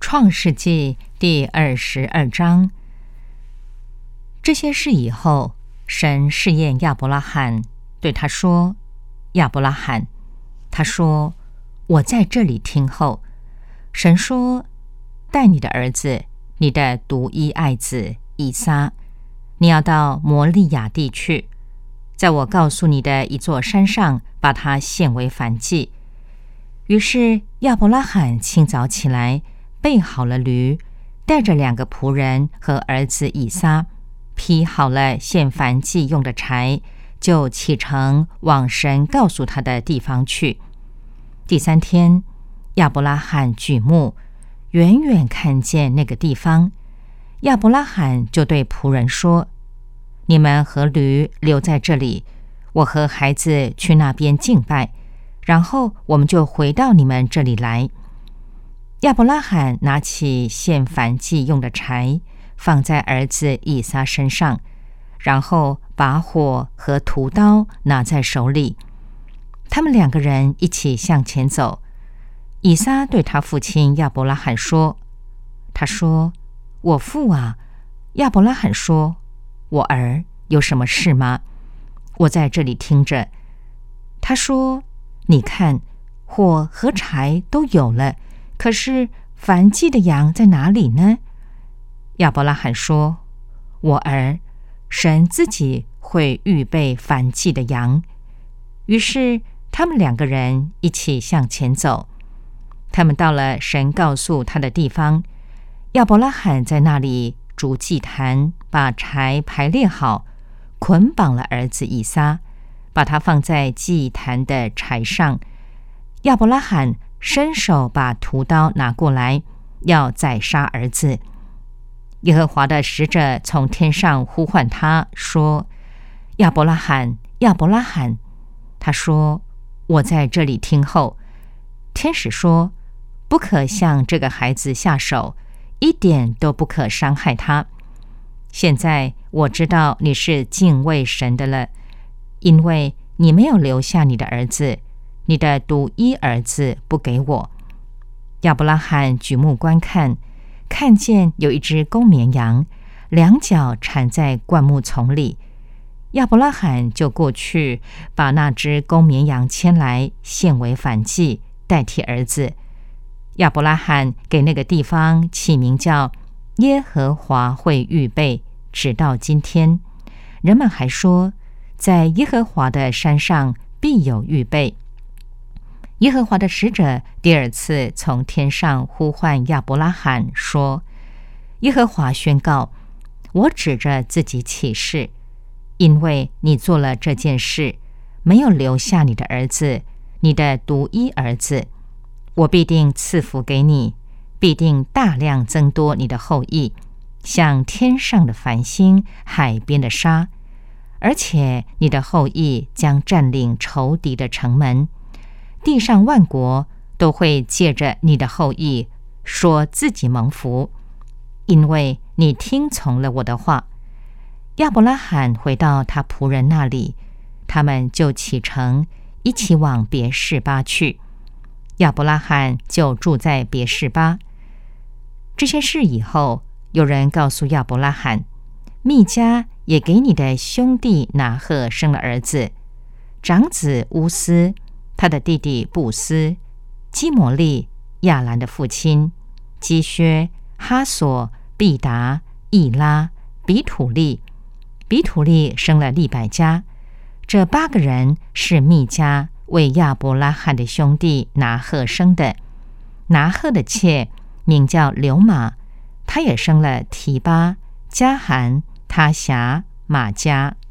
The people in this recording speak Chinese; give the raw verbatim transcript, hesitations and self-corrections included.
创世纪第二十二章。这些事以后，神试验亚伯拉罕，对他说：亚伯拉罕。他说：我在这里听候。神说：带你的儿子，你的独一爱子以撒，你要到摩利亚地去，在我告诉你的一座山上，把它献为燔祭。于是亚伯拉罕清早起来，备好了驴，带着两个仆人和儿子以撒，劈好了献燔祭用的柴，就启程往神告诉他的地方去。第三天，亚伯拉罕举目，远远看见那个地方。亚伯拉罕就对仆人说：你们和驴留在这里，我和孩子去那边敬拜，然后我们就回到你们这里来。亚伯拉罕拿起献燔祭用的柴，放在儿子以撒身上，然后把火和屠刀拿在手里。他们两个人一起向前走。以撒对他父亲亚伯拉罕说：他说：我父啊。亚伯拉罕说：我儿，有什么事吗？我在这里听着。他说：你看，火和柴都有了，可是燔祭的羊在哪里呢？亚伯拉罕说：我儿，神自己会预备燔祭的羊。于是他们两个人一起向前走。他们到了神告诉他的地方，亚伯拉罕在那里筑祭坛，把柴排列好，捆绑了儿子以撒，把他放在祭坛的柴上。亚伯拉罕伸手把屠刀拿过来，要宰杀儿子。耶和华的使者从天上呼唤他说：亚伯拉罕，亚伯拉罕。他说：我在这里听候。天使说：不可向这个孩子下手，一点都不可伤害他。现在我知道你是敬畏神的了，因为你没有留下你的儿子，你的独一儿子不给我。亚伯拉罕举目观看，看见有一只公绵羊，两脚缠在灌木丛里。亚伯拉罕就过去，把那只公绵羊牵来，献为燔祭，代替儿子。亚伯拉罕给那个地方起名叫耶和华会预备，直到今天。人们还说，在耶和华的山上必有预备。耶和华的使者第二次从天上呼唤亚伯拉罕说：耶和华宣告，我指着自己起誓，因为你做了这件事，没有留下你的儿子，你的独一儿子，我必定赐福给你，必定大量增多你的后裔，像天上的繁星，海边的沙。而且你的后裔将占领仇敌的城门，地上万国都会借着你的后裔说自己蒙福，因为你听从了我的话。亚伯拉罕回到他仆人那里，他们就启程，一起往别是巴去。亚伯拉罕就住在别是巴。这些事以后，有人告诉亚伯拉罕，密迦也给你的兄弟拿鹤生了儿子，长子乌斯，他的弟弟布斯，基摩利，亚兰的父亲，基薛，哈索，毕达，以拉，比土利。比土利生了利百加。这八个人是密迦为亚伯拉罕的兄弟拿鹤生的。拿鹤的妾名叫流玛，他也生了提巴、加含、他辖、玛迦。